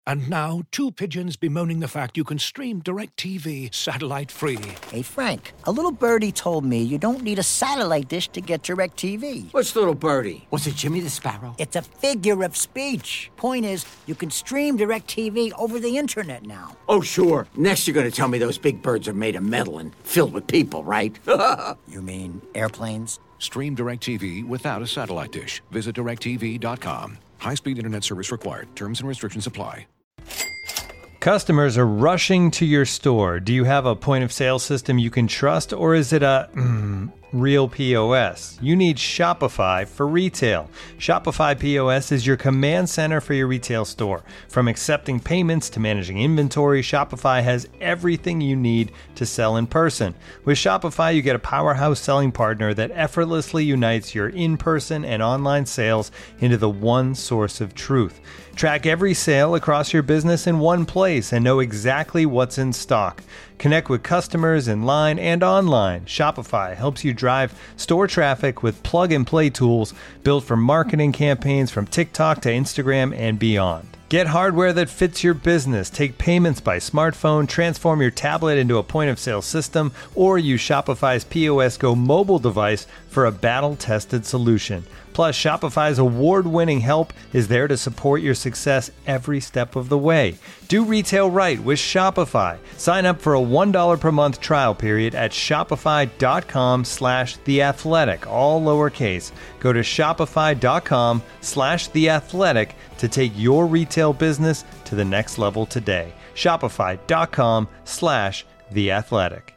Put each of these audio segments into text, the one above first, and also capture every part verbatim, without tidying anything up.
And now, two pigeons bemoaning the fact you can stream DirecTV satellite-free. Hey, Frank, a little birdie told me you don't need a satellite dish to get DirecTV. What's little birdie? Was it Jimmy the Sparrow? It's a figure of speech. Point is, you can stream DirecTV over the internet now. Oh, sure. Next you're going to tell me those big birds are made of metal and filled with people, right? You mean airplanes? Stream DirecTV without a satellite dish. Visit direct T V dot com. High-speed internet service required. Terms and restrictions apply. Customers are rushing to your store. Do you have a point-of-sale system you can trust, or is it a mm, real P O S? You need Shopify for retail. Shopify P O S is your command center for your retail store. From accepting payments to managing inventory, Shopify has everything you need to sell in person. With Shopify, you get a powerhouse selling partner that effortlessly unites your in-person and online sales into the one source of truth. Track every sale across your business in one place and know exactly what's in stock. Connect with customers in line and online. Shopify helps you drive store traffic with plug-and-play tools built for marketing campaigns from TikTok to Instagram and beyond. Get hardware that fits your business. Take payments by smartphone, transform your tablet into a point-of-sale system, or use Shopify's P O S Go mobile device for a battle-tested solution. Plus, Shopify's award-winning help is there to support your success every step of the way. Do retail right with Shopify. Sign up for a one dollar per month trial period at shopify.com slash theathletic, all lowercase. Go to shopify.com slash theathletic to take your retail business to the next level today. Shopify.com slash theathletic.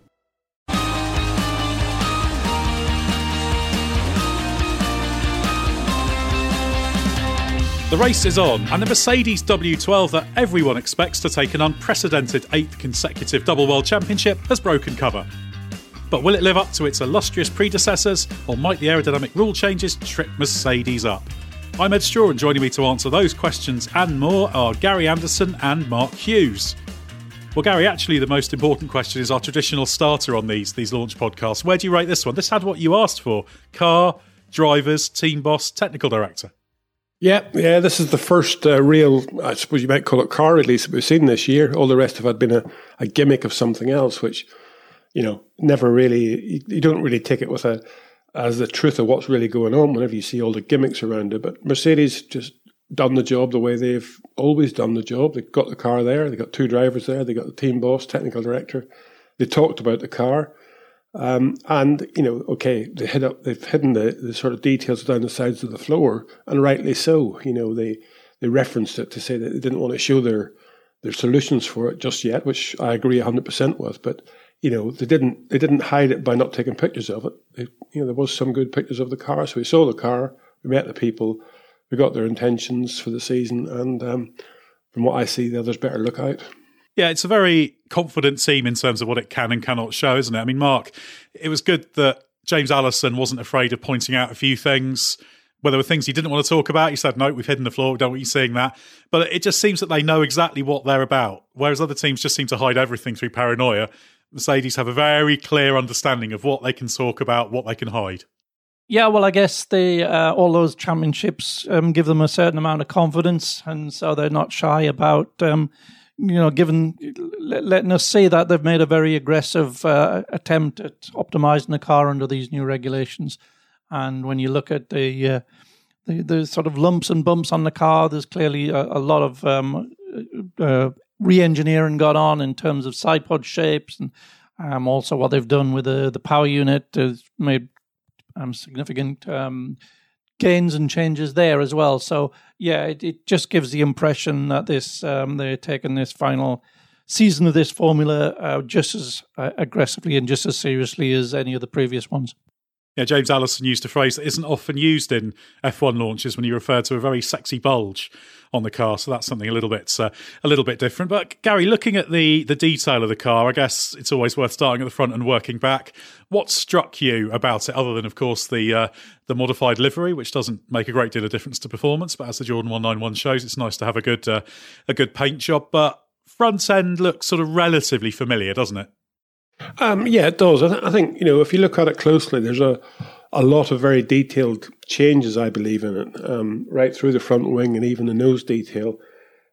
The race is on, and the Mercedes W twelve that everyone expects to take an unprecedented eighth consecutive double world championship has broken cover. But will it live up to its illustrious predecessors, or might the aerodynamic rule changes trip Mercedes up? I'm Ed Straw, and joining me to answer those questions and more are Gary Anderson and Mark Hughes. Well, Gary, actually the most important question is our traditional starter on these, these launch podcasts. Where do you rate this one? This had what you asked for: car, drivers, team boss, technical director. Yeah, yeah, this is the first uh, real, I suppose you might call it, car release that we've seen this year. All the rest have had been a, a gimmick of something else, which, you know, never really, you, you don't really take it with a as the truth of what's really going on whenever you see all the gimmicks around it. But Mercedes just done the job the way they've always done the job. They've got the car there, they've got two drivers there, they've got the team boss, technical director. They talked about the car. Um, and, you know, okay, they hid up, they've hidden the, the sort of details down the sides of the floor, and rightly so. You know, they, they referenced it to say that they didn't want to show their, their solutions for it just yet, which I agree one hundred percent with. But, you know, they didn't they didn't hide it by not taking pictures of it. They, you know, there was some good pictures of the car. So we saw the car, we met the people, we got their intentions for the season, and um, from what I see, the others better look out. Yeah, it's a very confident team in terms of what it can and cannot show, isn't it? I mean, Mark, it was good that James Allison wasn't afraid of pointing out a few things. Where there were things he didn't want to talk about, he said, no, we've hidden the floor, we don't want you seeing that. But it just seems that they know exactly what they're about, whereas other teams just seem to hide everything through paranoia. Mercedes have a very clear understanding of what they can talk about, what they can hide. Yeah, well, I guess they uh, all those championships um, give them a certain amount of confidence, and so they're not shy about... Um, you know, given letting us see that they've made a very aggressive uh, attempt at optimizing the car under these new regulations. And when you look at the, uh, the the sort of lumps and bumps on the car, there's clearly a, a lot of um, uh, re-engineering gone on in terms of side pod shapes, and um, also what they've done with the, the power unit has made um, significant um gains and changes there as well. So yeah, it, it just gives the impression that this um, they're taking this final season of this formula uh, just as uh, aggressively and just as seriously as any of the previous ones. Yeah, James Allison used a phrase that isn't often used in F one launches when he referred to a very sexy bulge on the car. So that's something a little bit uh, a little bit different. But Gary, looking at the the detail of the car, I guess it's always worth starting at the front and working back. What struck you about it, other than, of course, the uh, the modified livery, which doesn't make a great deal of difference to performance, but as the Jordan one ninety-one shows, it's nice to have a good uh, a good paint job. But front end looks sort of relatively familiar, doesn't it? Um, yeah, it does. I, th- I think, you know, if you look at it closely, there's a, a lot of very detailed changes, I believe, in it, um, right through the front wing and even the nose detail.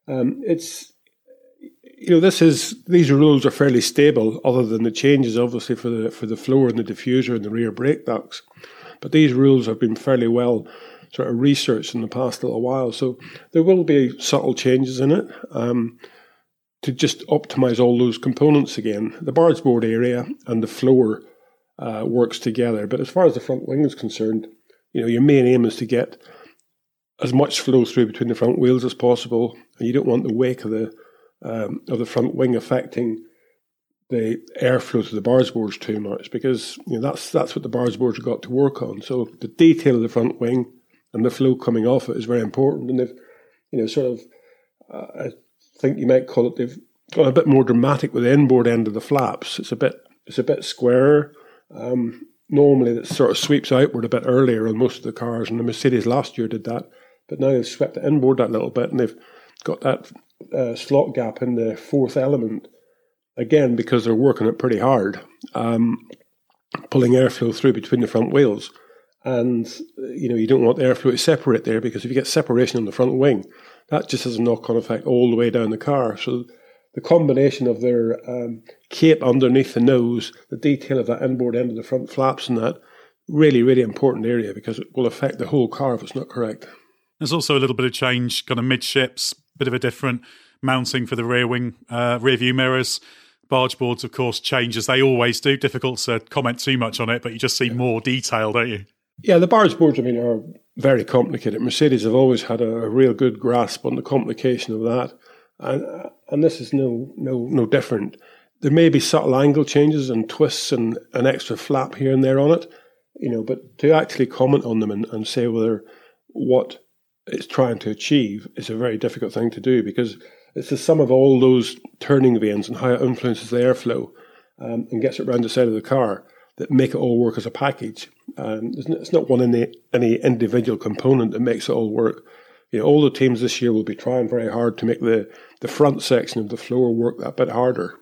Um, it's you know this is these rules are fairly stable, other than the changes obviously for the for the floor and the diffuser and the rear brake ducts. But these rules have been fairly well sort of researched in the past little while, so there will be subtle changes in it um, to just optimize all those components again. The barge board area and the floor uh, works together, but as far as the front wing is concerned, you know your main aim is to get as much flow through between the front wheels as possible, and you don't want the wake of the um, of the front wing affecting the airflow to the barge boards too much, because you know that's that's what the barge boards have got to work on. So the detail of the front wing and the flow coming off it is very important, and they've you know sort of uh, I think you might call it they've got a bit more dramatic with the inboard end of the flaps. It's a bit it's a bit squarer. Um, normally it sort of sweeps outward a bit earlier on most of the cars, and the Mercedes last year did that. But now they've swept it inboard that little bit, and they've got that uh, slot gap in the fourth element, again, because they're working it pretty hard, um, pulling airflow through between the front wheels. And, you know, you don't want the airflow to separate there, because if you get separation on the front wing, that just has a knock-on effect all the way down the car. So the combination of their um, cape underneath the nose, the detail of that inboard end of the front flaps and that, really, really important area, because it will affect the whole car if it's not correct. There's also a little bit of change, kind of midships, bit of a different mounting for the rear wing, uh, rear view mirrors. Barge boards, of course, change as they always do. Difficult to comment too much on it, but you just see more detail, don't you? Yeah, the barge boards, I mean, are very complicated. Mercedes have always had a, a real good grasp on the complication of that, and uh, and this is no no no different. There may be subtle angle changes and twists and an extra flap here and there on it, you know, but to actually comment on them and, and say whether what it's trying to achieve is a very difficult thing to do, because it's the sum of all those turning vanes and how it influences the airflow um, and gets it around the side of the car that make it all work as a package. Um, it's not one any, any individual component that makes it all work. You know, all the teams this year will be trying very hard to make the, the front section of the floor work that bit harder,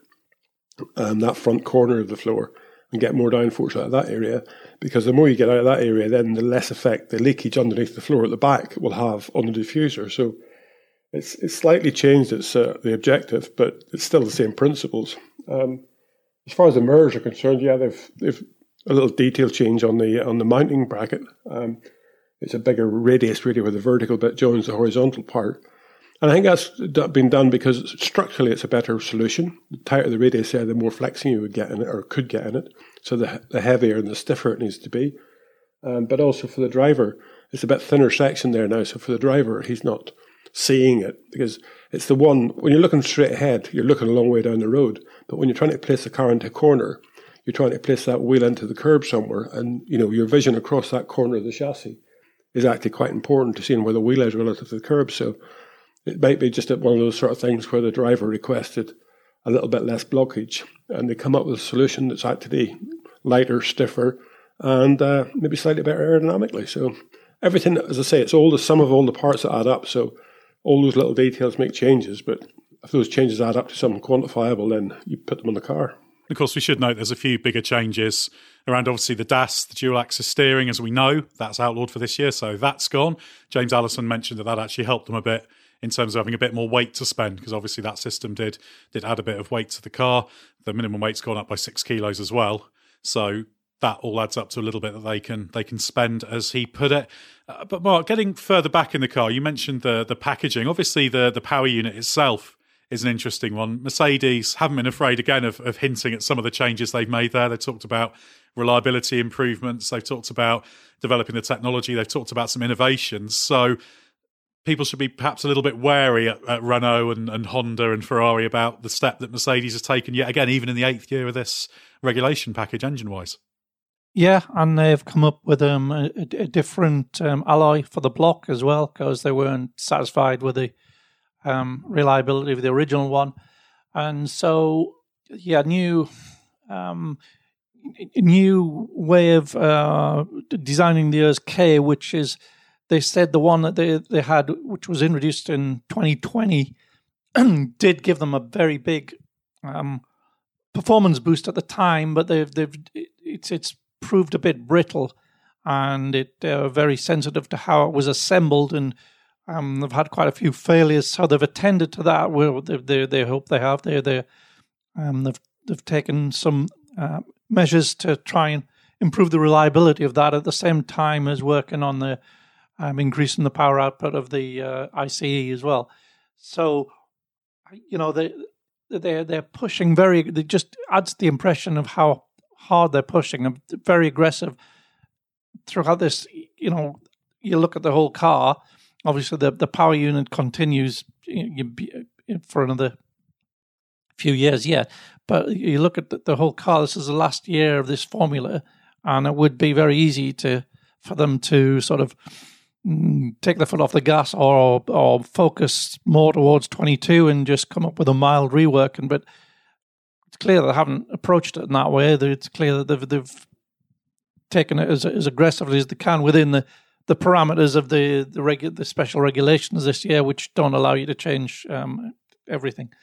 um, that front corner of the floor, and get more downforce out of that area, because the more you get out of that area, then the less effect the leakage underneath the floor at the back will have on the diffuser. So it's it's slightly changed its uh, the objective, but it's still the same principles. Um, as far as the mirrors are concerned, yeah, they've they've a little detail change on the on the mounting bracket. Um, it's a bigger radius really, where the vertical bit joins the horizontal part. And I think that's been done because structurally it's a better solution. The tighter the radius there, the more flexing you would get in it, or could get in it. So the, the heavier and the stiffer it needs to be. Um, but also for the driver, it's a bit thinner section there now. So for the driver, he's not seeing it, because it's the one, when you're looking straight ahead, you're looking a long way down the road. But when you're trying to place the car into a corner, you're trying to place that wheel into the curb somewhere. And, you know, your vision across that corner of the chassis is actually quite important to seeing where the wheel is relative to the curb. So it might be just one of those sort of things where the driver requested a little bit less blockage, and they come up with a solution that's actually lighter, stiffer, and uh, maybe slightly better aerodynamically. So everything, as I say, it's all the sum of all the parts that add up. So all those little details make changes, but if those changes add up to something quantifiable, then you put them on the car. Of course, we should note there's a few bigger changes around, obviously, the D A S, the dual-axis steering, as we know. That's outlawed for this year, so that's gone. James Allison mentioned that that actually helped them a bit in terms of having a bit more weight to spend, because obviously that system did did add a bit of weight to the car. The minimum weight's gone up by six kilos as well. So that all adds up to a little bit that they can they can spend, as he put it. Uh, but Mark, getting further back in the car, you mentioned the the packaging. Obviously, the, the power unit itself is an interesting one. Mercedes haven't been afraid, again, of, of hinting at some of the changes they've made there. They talked about reliability improvements. They've talked about developing the technology. They've talked about some innovations. So people should be perhaps a little bit wary at, at Renault and, and Honda and Ferrari about the step that Mercedes has taken yet again, even in the eighth year of this regulation package, engine-wise. Yeah, and they've come up with um, a, a different um, alloy for the block as well, because they weren't satisfied with the um, reliability of the original one. And so, yeah, new um, new way of uh, designing the E R S K, which is, they said the one that they, they had, which was introduced in twenty twenty, did give them a very big um, performance boost at the time, but they've they've it's it's proved a bit brittle, and it uh, very sensitive to how it was assembled, and Um, they've had quite a few failures, so they've attended to that. Well, they they, they hope they have. They they um they've they've taken some uh, measures to try and improve the reliability of that at the same time as working on the um, increasing the power output of the uh, I C E as well. So, you know, they they they're pushing very. It just adds the impression of how hard they're pushing. Very aggressive throughout this. You know, you look at the whole car. Obviously, the, the power unit continues for another few years yet. But you look at the, the whole car, this is the last year of this formula, and it would be very easy to for them to sort of mm, take their foot off the gas or or focus more towards twenty-two and just come up with a mild rework. And But it's clear they haven't approached it in that way. It's clear that they've, they've taken it as, as aggressively as they can within the the parameters of the the, regu- the special regulations this year, which don't allow you to change um, everything.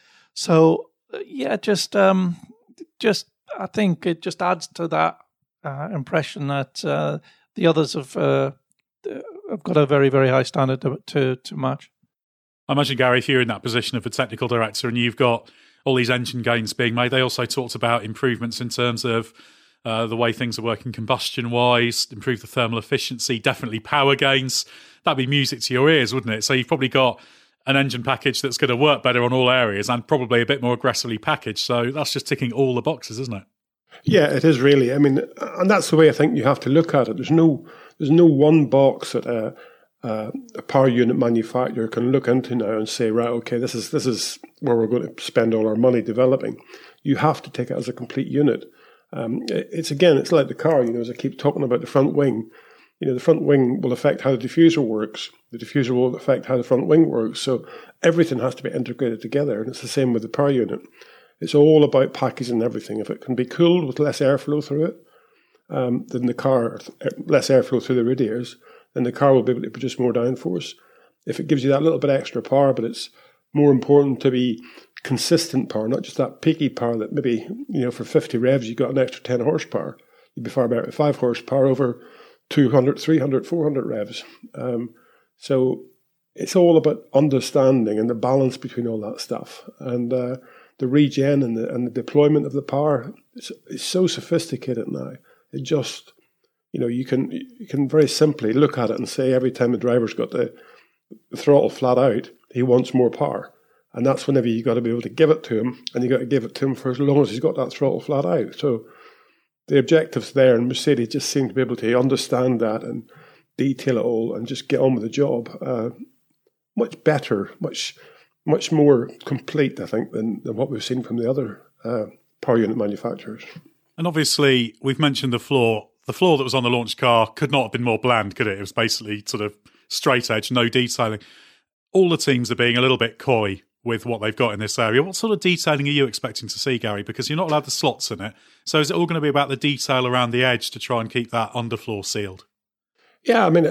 So uh, yeah, just um, just I think it just adds to that uh, impression that uh, the others have uh, have got a very very high standard to, to to match. I imagine, Gary, if you're in that position of a technical director and you've got all these engine gains being made, they also talked about improvements in terms of Uh, the way things are working combustion-wise, improve the thermal efficiency, definitely power gains. That'd be music to your ears, wouldn't it? So you've probably got an engine package that's going to work better on all areas and probably a bit more aggressively packaged. So that's just ticking all the boxes, isn't it? Yeah, it is really. I mean, and that's the way I think you have to look at it. There's no, there's no one box that a, a, a power unit manufacturer can look into now and say, right, okay, this is this is where we're going to spend all our money developing. You have to take it as a complete unit. Um, it's again, it's like the car, you know, as I keep talking about the front wing. You know, the front wing will affect how the diffuser works. The diffuser will affect how the front wing works. So everything has to be integrated together. And it's the same with the power unit. It's all about packaging everything. If it can be cooled with less airflow through it, um, than the car, less airflow through the radiators, then the car will be able to produce more downforce. If it gives you that little bit extra power, but it's more important to be consistent power, not just that peaky power that maybe, you know, for fifty revs you got an extra ten horsepower. You'd be far better at five horsepower over two hundred, three hundred, four hundred revs. Um, so it's all about understanding and the balance between all that stuff. And uh, the regen and the, and the deployment of the power is, is so sophisticated now. It just, you know, you can you can very simply look at it and say every time the driver's got the, the throttle flat out, he wants more power. And that's whenever you got to be able to give it to him, and you got to give it to him for as long as he's got that throttle flat out. So the objective's there, and Mercedes just seem to be able to understand that and detail it all and just get on with the job. Uh, much better, much much more complete, I think, than, than what we've seen from the other uh, power unit manufacturers. And obviously, we've mentioned the floor. The floor that was on the launch car could not have been more bland, could it? It was basically sort of straight edge, no detailing. All the teams are being a little bit coy with what they've got in this area. What sort of detailing are you expecting to see, Gary? Because you're not allowed the slots in it. So is it all going to be about the detail around the edge to try and keep that underfloor sealed? Yeah, I mean,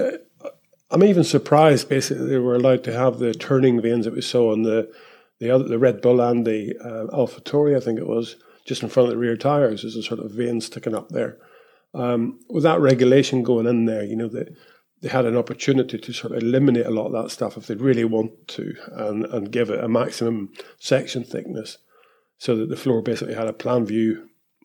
I'm even surprised, basically, they were allowed to have the turning vanes that we saw on the the, other, the Red Bull and the uh, AlphaTauri, I think it was, just in front of the rear tyres. There's a sort of vane sticking up there. Um, with that regulation going in there, you know, the they had an opportunity to sort of eliminate a lot of that stuff if they really want to and, and give it a maximum section thickness so that the floor basically had a plan view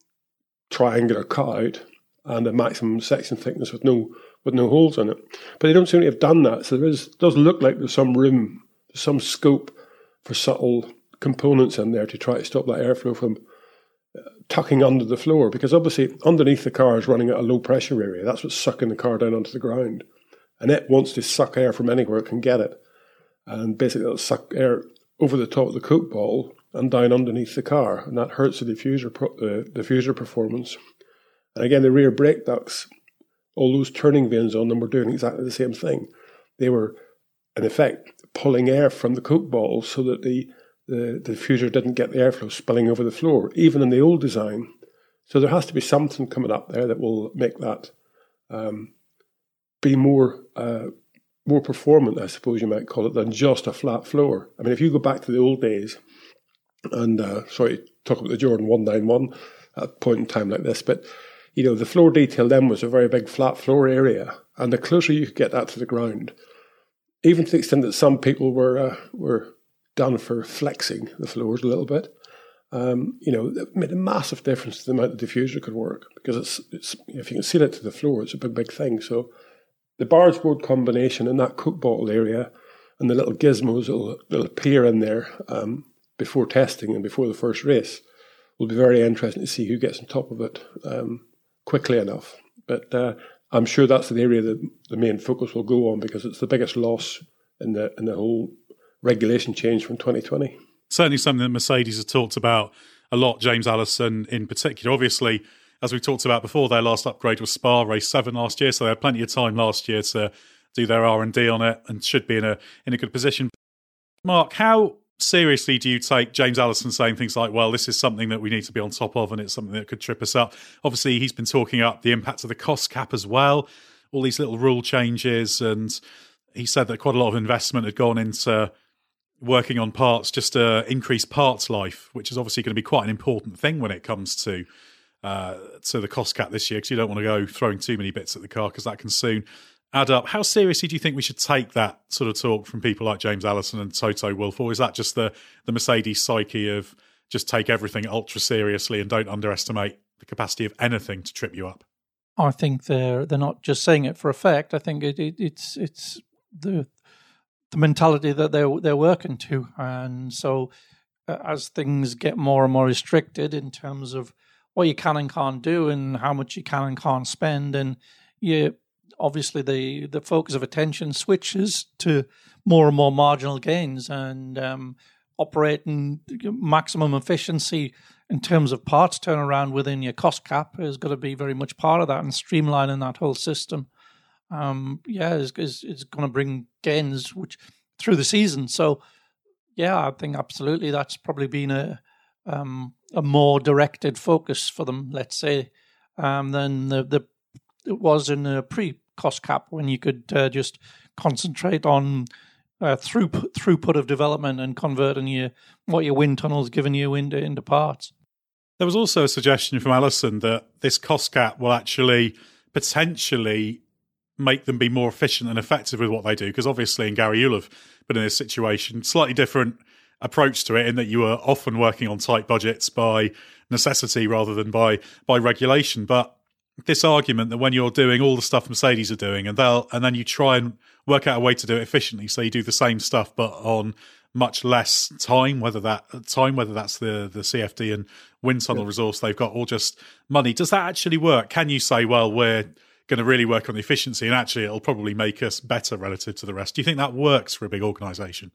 triangular cutout and a maximum section thickness with no with no holes in it. But they don't seem to have done that. So there is, does look like there's some room, some scope for subtle components in there to try to stop that airflow from tucking under the floor, because obviously underneath the car is running at a low pressure area. That's what's sucking the car down onto the ground. And it wants to suck air from anywhere it can get it. And basically it'll suck air over the top of the coke bottle and down underneath the car. And that hurts the diffuser, pro- uh, diffuser performance. And again, the rear brake ducts, all those turning vanes on them were doing exactly the same thing. They were, in effect, pulling air from the coke bottle so that the, the, the diffuser didn't get the airflow spilling over the floor, even in the old design. So there has to be something coming up there that will make that um, be more uh, more performant, I suppose you might call it, than just a flat floor. I mean, if you go back to the old days, and uh, sorry, talk about the Jordan one ninety-one at a point in time like this, but you know, the floor detail then was a very big flat floor area, and the closer you could get that to the ground, even to the extent that some people were uh, were done for flexing the floors a little bit. Um, you know, it made a massive difference to the amount the diffuser could work, because it's, it's if you can seal it to the floor, it's a big, big thing. So the barge board combination in that Coke bottle area and the little gizmos that'll, that'll appear in there um, before testing and before the first race will be very interesting to see who gets on top of it um, quickly enough. But uh, I'm sure that's the area that the main focus will go on, because it's the biggest loss in the in the whole regulation change from twenty twenty. Certainly something that Mercedes has talked about a lot, James Allison in particular. Obviously, as we talked about before, their last upgrade was Spa, race seven last year, so they had plenty of time last year to do their R and D on it and should be in a in a good position. Mark, how seriously do you take James Allison saying things like, well, this is something that we need to be on top of and it's something that could trip us up? Obviously, he's been talking up the impact of the cost cap as well, all these little rule changes, and he said that quite a lot of investment had gone into working on parts just to increase parts life, which is obviously going to be quite an important thing when it comes to uh, to the cost cap this year, because you don't want to go throwing too many bits at the car, because that can soon add up. How seriously do you think we should take that sort of talk from people like James Allison and Toto Wolff, or is that just the, the Mercedes psyche of just take everything ultra seriously and don't underestimate the capacity of anything to trip you up? I think they're they're not just saying it for effect. I think it, it, it's it's the the mentality that they're they're working to, and so uh, as things get more and more restricted in terms of what you can and can't do and how much you can and can't spend, and you obviously the the focus of attention switches to more and more marginal gains, and um, operating maximum efficiency in terms of parts turnaround within your cost cap is going to be very much part of that, and streamlining that whole system. Um, yeah, is is, is going to bring gains which through the season. So, yeah, I think absolutely that's probably been a um, a more directed focus for them, let's say, um, than the, the it was in the pre-cost cap, when you could uh, just concentrate on uh, throughput throughput of development and converting your what your wind tunnel's giving you into into parts. There was also a suggestion from Allison that this cost cap will actually potentially make them be more efficient and effective with what they do, because obviously, and Gary, you'll have been in this situation, slightly different approach to it in that you are often working on tight budgets by necessity rather than by by regulation. But this argument that when you're doing all the stuff Mercedes are doing, and they'll and then you try and work out a way to do it efficiently, so you do the same stuff but on much less time, whether that time, whether that's the the C F D and wind tunnel yeah. resource they've got, or just money. Does that actually work? Can you say, well, we're going to really work on the efficiency, and actually it'll probably make us better relative to the rest? Do you think that works for a big organisation?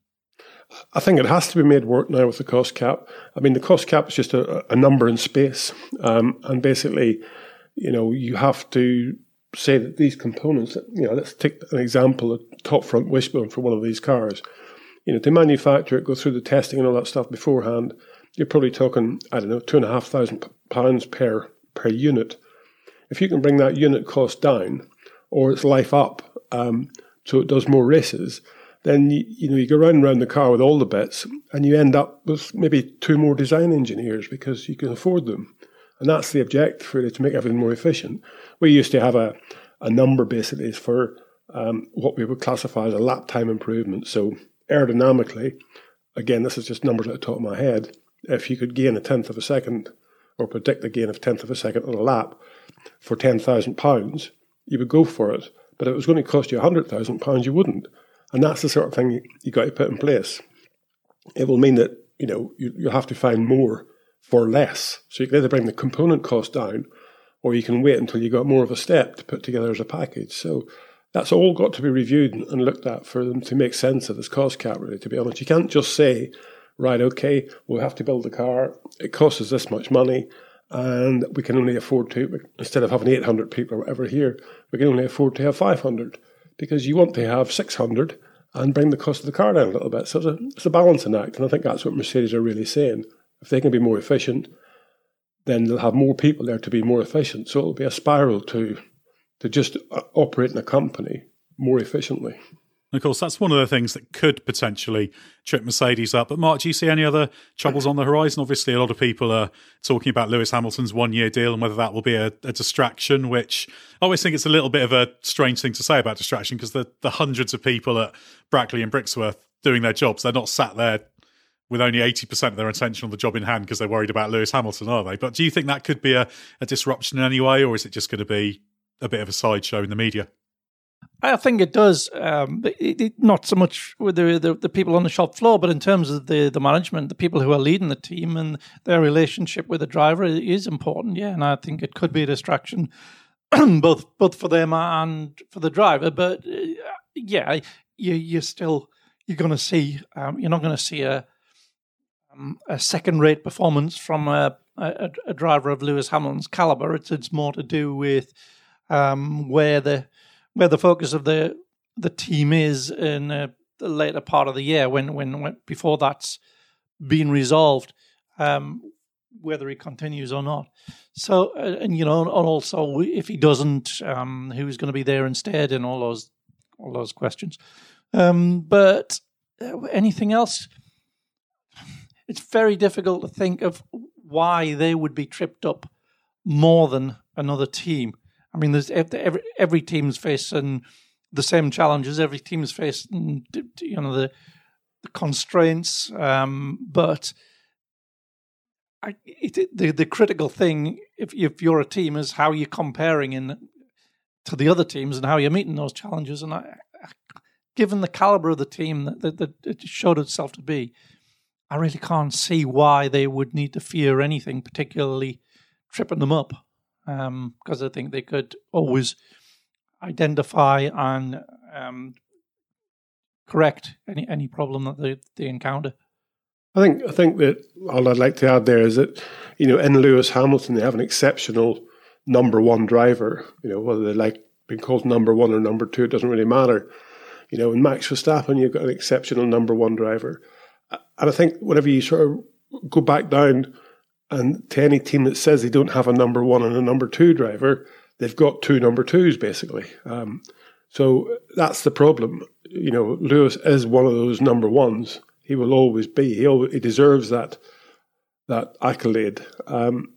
I think it has to be made work now with the cost cap. I mean, the cost cap is just a, a number in space, um, and basically, you know, you have to say that these components, you know, let's take an example, a top front wishbone for one of these cars. You know, to manufacture it, go through the testing and all that stuff beforehand, you're probably talking, I don't know, two and a half thousand pounds per per unit. If you can bring that unit cost down, or its life up, um, so it does more races, then you, you know you go round and round the car with all the bits, and you end up with maybe two more design engineers because you can afford them, and that's the objective, really, to make everything more efficient. We used to have a a number basically for um, what we would classify as a lap time improvement. So aerodynamically, again, this is just numbers at the top of my head. If you could gain a tenth of a second, or predict a gain of a tenth of a second on a lap for ten thousand pounds, you would go for it. But if it was going to cost you one hundred thousand pounds, you wouldn't. And that's the sort of thing you, you got to put in place. It will mean that, you know, you, you'll have to find more for less. So you can either bring the component cost down, or you can wait until you got more of a step to put together as a package. So that's all got to be reviewed and looked at for them to make sense of this cost cap, really, to be honest. You can't just say, right, okay, we'll have to build the car, it costs us this much money, and we can only afford to, instead of having eight hundred people or whatever here, we can only afford to have five hundred, because you want to have six hundred and bring the cost of the car down a little bit. So it's a, it's a balancing act, and I think that's what Mercedes are really saying. If they can be more efficient, then they'll have more people there to be more efficient. So it'll be a spiral to to just operating a company more efficiently. Of course, that's one of the things that could potentially trip Mercedes up. But Mark, do you see any other troubles on the horizon? Obviously, a lot of people are talking about Lewis Hamilton's one-year deal and whether that will be a, a distraction, which I always think it's a little bit of a strange thing to say about distraction, because the, the hundreds of people at Brackley and Brixworth doing their jobs, they're not sat there with only eighty percent of their attention on the job in hand because they're worried about Lewis Hamilton, are they? But do you think that could be a, a disruption in any way, or is it just going to be a bit of a sideshow in the media? I think it does. Um, it, it, not so much with the, the the people on the shop floor, but in terms of the, the management, the people who are leading the team and their relationship with the driver is important. Yeah, and I think it could be a distraction, both both for them and for the driver. But uh, yeah, you you're still you're going to see. Um, you're not going to see a um, a second rate performance from a, a a driver of Lewis Hamilton's caliber. It's it's more to do with um, where the where the focus of the the team is in uh, the later part of the year, when, when when before that's been resolved, um, whether he continues or not. So, uh, and you know, and also if he doesn't, um, who's going to be there instead, and all those all those questions. Um, but uh, anything else? It's very difficult to think of why they would be tripped up more than another team. I mean, there's every every team's facing the same challenges. Every team's facing, you know, the the constraints. Um, but I, it, the the critical thing, if if you're a team, is how you're comparing in to the other teams and how you're meeting those challenges. And I, given the caliber of the team that, that, that it showed itself to be, I really can't see why they would need to fear anything, particularly tripping them up. Um, because I think they could always identify and um, correct any any problem that they, they encounter. I think I think that all I'd like to add there is that, you know, in Lewis Hamilton they have an exceptional number one driver. You know, whether they like being called number one or number two, it doesn't really matter. You know, in Max Verstappen you've got an exceptional number one driver, and I think whenever you sort of go back down. And to any team that says they don't have a number one and a number two driver, they've got two number twos, basically. Um, so that's the problem. You know, Lewis is one of those number ones. He will always be. He, always, he deserves that that accolade. Um,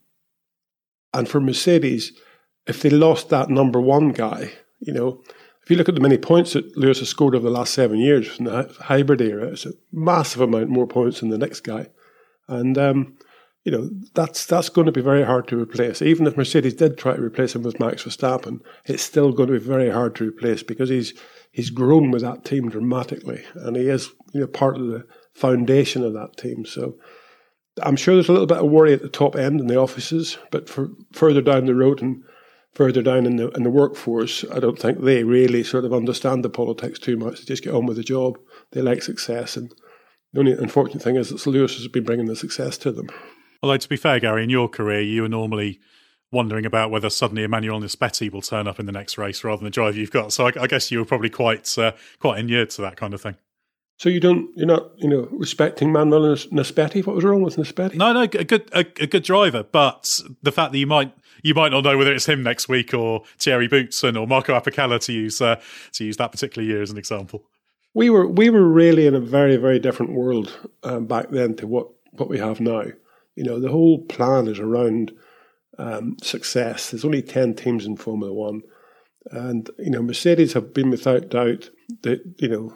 and for Mercedes, if they lost that number one guy, you know, if you look at the many points that Lewis has scored over the last seven years from the hybrid era, it's a massive amount more points than the next guy. And um you know, that's that's going to be very hard to replace. Even if Mercedes did try to replace him with Max Verstappen, it's still going to be very hard to replace because he's he's grown with that team dramatically, and he is, you know, part of the foundation of that team. So I'm sure there's a little bit of worry at the top end in the offices, but for further down the road and further down in the in the workforce, I don't think they really sort of understand the politics too much. They just get on with the job. They like success, and the only unfortunate thing is that Lewis has been bringing the success to them. Although, to be fair, Gary, in your career, you were normally wondering about whether suddenly Emmanuel Nispetti will turn up in the next race rather than the driver you've got. So I, I guess you were probably quite uh, quite inured to that kind of thing. So you don't, you're not, you know, respecting Manuel Nispetti? What was wrong with Nispetti? No, no, a good, a, a good driver. But the fact that you might, you might not know whether it's him next week or Thierry Boutsen or Marco Apicella, to use uh, to use that particular year as an example. We were we were really in a very very different world um, back then to what, what we have now. You know, the whole plan is around um, success. There's only ten teams in Formula One. And, you know, Mercedes have been without doubt that, you know,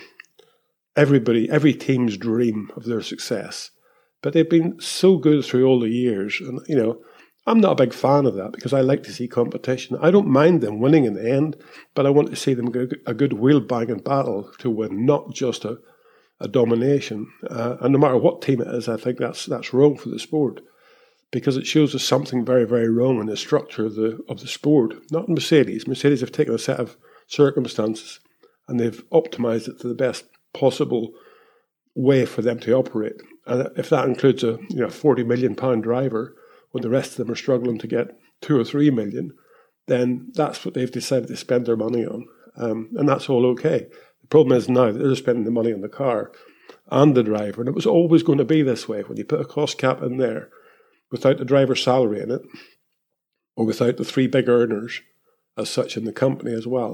everybody, every team's dream of their success. But they've been so good through all the years. And, you know, I'm not a big fan of that because I like to see competition. I don't mind them winning in the end, but I want to see them go a good wheel-banging battle to win, not just a a domination. Uh, and no matter what team it is, I think that's that's wrong for the sport because it shows us something very, very wrong in the structure of the of the sport. Not Mercedes. Mercedes have taken a set of circumstances and they've optimized it to the best possible way for them to operate. And if that includes a you know forty million pound driver when the rest of them are struggling to get two or three million, then that's what they've decided to spend their money on. Um, and that's all okay. The problem is now that they're spending the money on the car and the driver, and it was always going to be this way. When you put a cost cap in there, without the driver's salary in it, or without the three big earners as such in the company as well,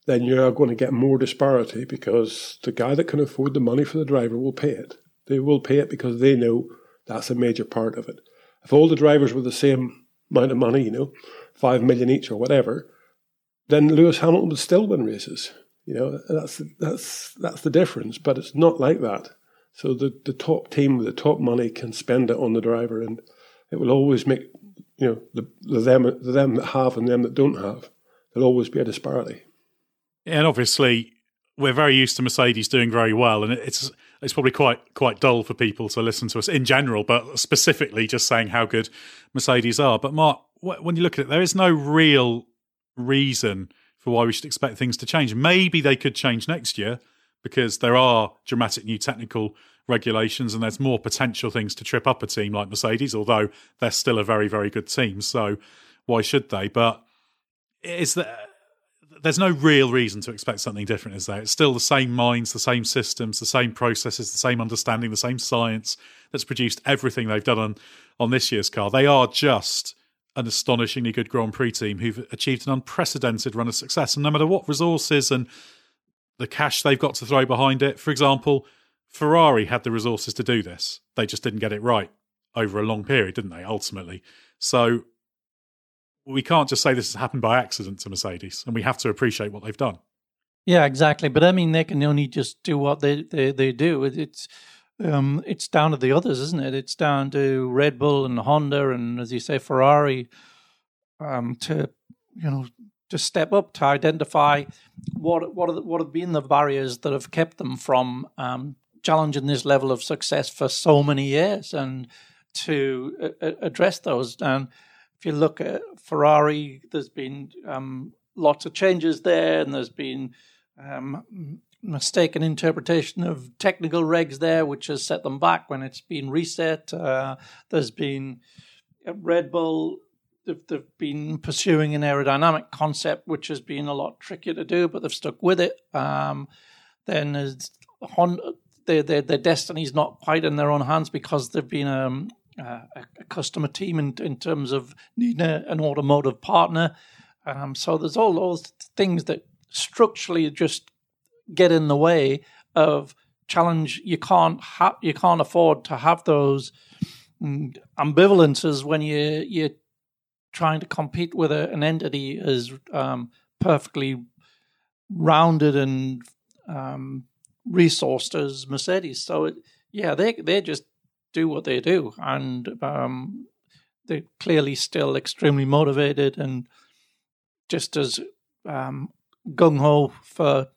then you are going to get more disparity because the guy that can afford the money for the driver will pay it. They will pay it because they know that's a major part of it. If all the drivers were the same amount of money, you know, five million each or whatever, then Lewis Hamilton would still win races. You know, that's that's that's the difference. But it's not like that. So the, the top team with the top money can spend it on the driver, and it will always make, you know, the, the them the them that have and them that don't have. There'll always be a disparity. And obviously, we're very used to Mercedes doing very well, and it's it's probably quite quite dull for people to listen to us in general, but specifically just saying how good Mercedes are. But Mark, when you look at it, there is no real reason for why we should expect things to change. Maybe they could change next year because there are dramatic new technical regulations and there's more potential things to trip up a team like Mercedes, although they're still a very, very good team. So why should they? But is there, there's no real reason to expect something different, is there? It's still the same minds, the same systems, the same processes, the same understanding, the same science that's produced everything they've done on, on this year's car. They are just an astonishingly good Grand Prix team who've achieved an unprecedented run of success. And no matter what resources and the cash they've got to throw behind it, for example, Ferrari had the resources to do this. They just didn't get it right over a long period, didn't they, ultimately? So we can't just say this has happened by accident to Mercedes, and we have to appreciate what they've done. Yeah, exactly. But I mean, they can only just do what they, they, they do. It's um, it's down to the others, isn't it? It's down to Red Bull and Honda and, as you say, Ferrari um, to, you know, to step up, to identify what what are the, what have been the barriers that have kept them from um, challenging this level of success for so many years, and to uh, address those. And if you look at Ferrari, there's been um, lots of changes there, and there's been um, mistaken interpretation of technical regs there, which has set them back when it's been reset. Uh, there's been Red Bull. They've, they've been pursuing an aerodynamic concept, which has been a lot trickier to do, but they've stuck with it. Um, then there's Honda. Their, their, their destiny's not quite in their own hands because they've been um, a, a customer team in, in terms of needing a, an automotive partner. Um, so there's all those things that structurally just get in the way of challenge. You can't ha- you can't afford to have those ambivalences when you you're trying to compete with a, an entity as um, perfectly rounded and um, resourced as Mercedes. So it, yeah, they they just do what they do, and um, they're clearly still extremely motivated and just as um, gung ho for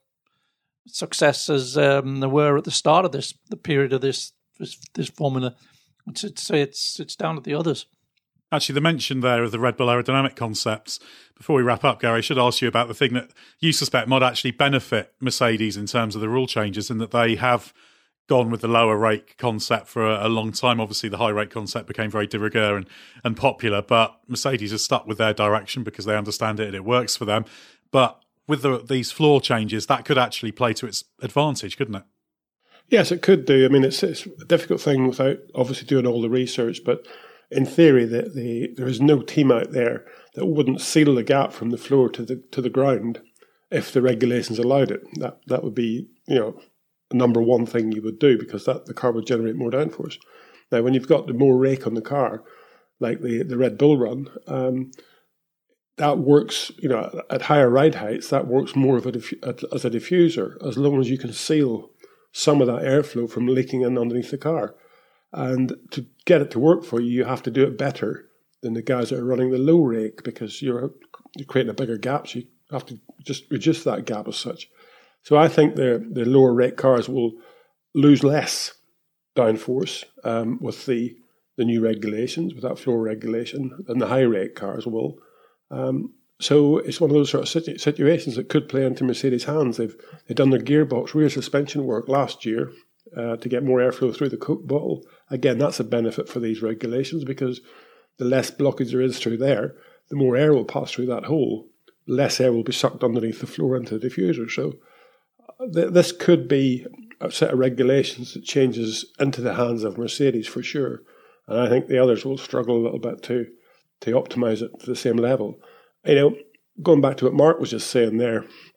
success as um, they were at the start of this the period of this this, this formula. It's it's it's it's down to the others. Actually, the mention there of the Red Bull aerodynamic concepts, before we wrap up, Gary, I should ask you about the thing that you suspect might actually benefit Mercedes in terms of the rule changes, in that they have gone with the lower rake concept for a, a long time. Obviously, the high rake concept became very de rigueur and, and popular, but Mercedes has stuck with their direction because they understand it and it works for them. But with the, these floor changes, that could actually play to its advantage, couldn't it? Yes, it could do. I mean, it's, it's a difficult thing without obviously doing all the research, but in theory, the, the, there is no team out there that wouldn't seal the gap from the floor to the to the ground if the regulations allowed it. That that would be, you know, the number one thing you would do, because that the car would generate more downforce. Now, when you've got the more rake on the car, like the, the Red Bull run, um, that works, you know, at higher ride heights, that works more of a diff- as a diffuser, as long as you can seal some of that airflow from leaking in underneath the car. And to get it to work for you, you have to do it better than the guys that are running the low rake, because you're, you're creating a bigger gap, so you have to just reduce that gap as such. So I think the, the lower rake cars will lose less downforce um, with the, the new regulations, with that floor regulation, than the high rake cars will. Um, so it's one of those sort of situ- situations that could play into Mercedes' hands. They've, they've done their gearbox rear suspension work last year uh, to get more airflow through the Coke bottle. Again, that's a benefit for these regulations, because the less blockage there is through there, the more air will pass through that hole, less air will be sucked underneath the floor into the diffuser. So th- this could be a set of regulations that changes into the hands of Mercedes for sure. And I think the others will struggle a little bit to, to optimise it to the same level. You know, going back to what Mark was just saying there,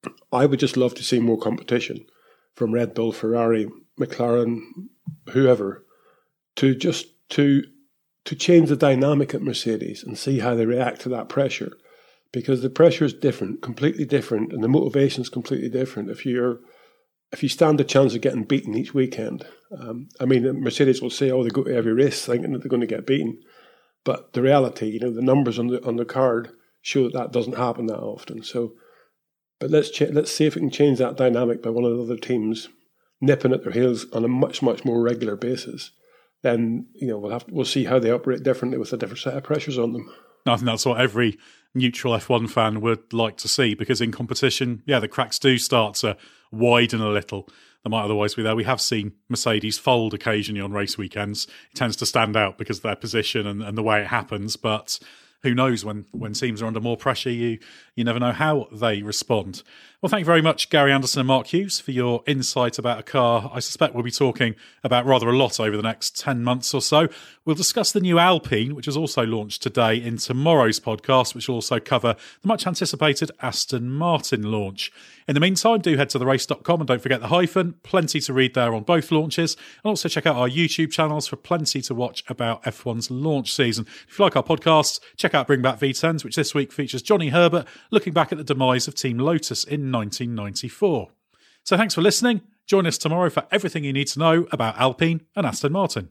I would just love to see more competition from Red Bull, Ferrari, McLaren, whoever, to just to to change the dynamic at Mercedes and see how they react to that pressure. Because the pressure is different, completely different, and the motivation is completely different if you're if you stand a chance of getting beaten each weekend. Um, I mean, Mercedes will say, oh, they go to every race thinking that they're going to get beaten. But the reality, you know, the numbers on the on the card show that that doesn't happen that often. So, but let's ch- let's see if we can change that dynamic by one of the other teams nipping at their heels on a much, much more regular basis. Then, you know, we'll have to, we'll see how they operate differently with a different set of pressures on them. I think that's what every neutral F one fan would like to see, because in competition, yeah, the cracks do start to widen a little. They might otherwise be there. We have seen Mercedes fold occasionally on race weekends. It tends to stand out because of their position and, and the way it happens, but who knows, when, when teams are under more pressure, you you never know how they respond. Well, thank you very much, Gary Anderson and Mark Hughes, for your insight about a car I suspect we'll be talking about rather a lot over the next ten months or so. We'll discuss the new Alpine, which was also launched today, in tomorrow's podcast, which will also cover the much-anticipated Aston Martin launch. In the meantime, do head to the race dot com and don't forget the hyphen. Plenty to read there on both launches. And also check out our YouTube channels for plenty to watch about F one's launch season. If you like our podcasts, check out Bring Back V tens, which this week features Johnny Herbert looking back at the demise of Team Lotus in nineteen ninety-four. So thanks for listening. Join us tomorrow for everything you need to know about Alpine and Aston Martin.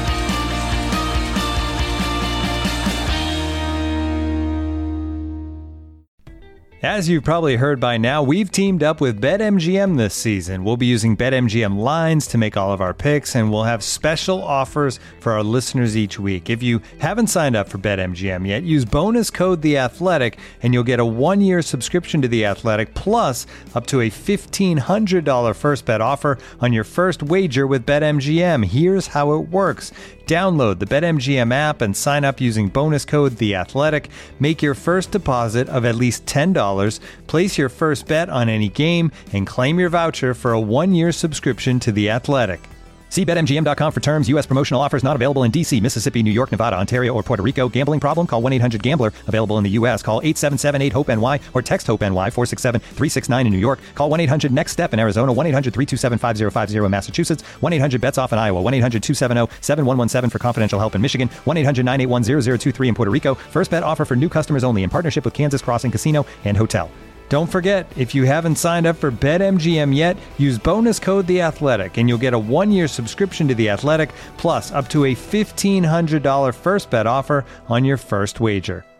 As you've probably heard by now, we've teamed up with BetMGM this season. We'll be using BetMGM lines to make all of our picks, and we'll have special offers for our listeners each week. If you haven't signed up for BetMGM yet, use bonus code The Athletic, and you'll get a one-year subscription to The Athletic, plus up to a fifteen hundred dollars first bet offer on your first wager with BetMGM. Here's how it works. Download the BetMGM app and sign up using bonus code The Athletic. Make your first deposit of at least ten dollars. Place your first bet on any game and claim your voucher for a one-year subscription to The Athletic. See Bet M G M dot com for terms. U S promotional offers not available in D C, Mississippi, New York, Nevada, Ontario, or Puerto Rico. Gambling problem? Call one eight hundred gambler. Available in the U S. Call eight seven seven eight hope N Y or text HOPE-NY four six seven three six nine in New York. Call one eight hundred next step in Arizona. one eight hundred three two seven five zero five zero in Massachusetts. one eight hundred bets off in Iowa. one eight hundred two seven zero seven one one seven for confidential help in Michigan. one eight hundred nine eight one zero zero two three in Puerto Rico. First bet offer for new customers only in partnership with Kansas Crossing Casino and Hotel. Don't forget, if you haven't signed up for BetMGM yet, use bonus code The Athletic, and you'll get a one-year subscription to The Athletic, plus up to a fifteen hundred dollars first bet offer on your first wager.